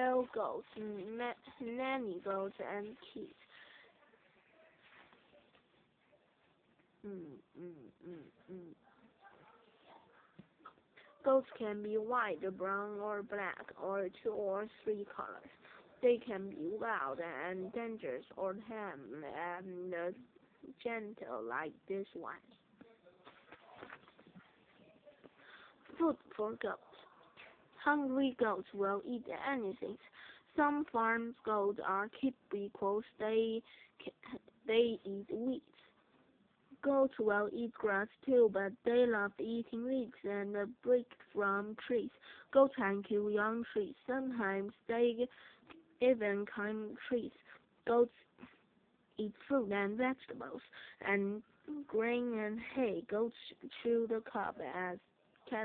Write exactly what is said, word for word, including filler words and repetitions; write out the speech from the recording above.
male goats, na- nanny goats, and kids. Mm, mm, mm, mm. Goats can be white, brown, or black, or two or three colors. They can be wild and dangerous, or tame and uh, gentle like this one. Food for goats. Hungry goats will eat anything. Some farm goats are kept because they they eat weeds. Goats will eat grass too, but they love eating leaves and uh, break from trees. Goats can kill young trees. Sometimes they even climb trees. Goats eat fruit and vegetables and grain and hay. Goats chew the cud as